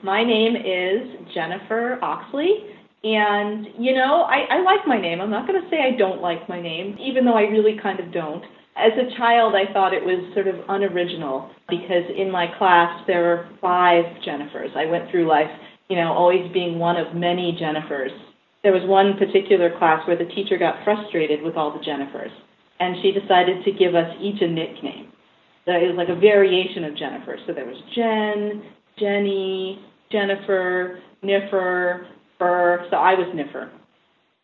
My name is Jennifer Oxley, and I like my name. I'm not going to say I don't like my name, even though I really kind of don't. As a child, I thought it was sort of unoriginal because in my class there were 5 Jennifers. I went through life, always being one of many Jennifers. There was one particular class where the teacher got frustrated with all the Jennifers, and she decided to give us each a nickname. So it was like a variation of Jennifer. So there was Jen, Jenny, Jennifer, Niffer, Fur. So I was Niffer.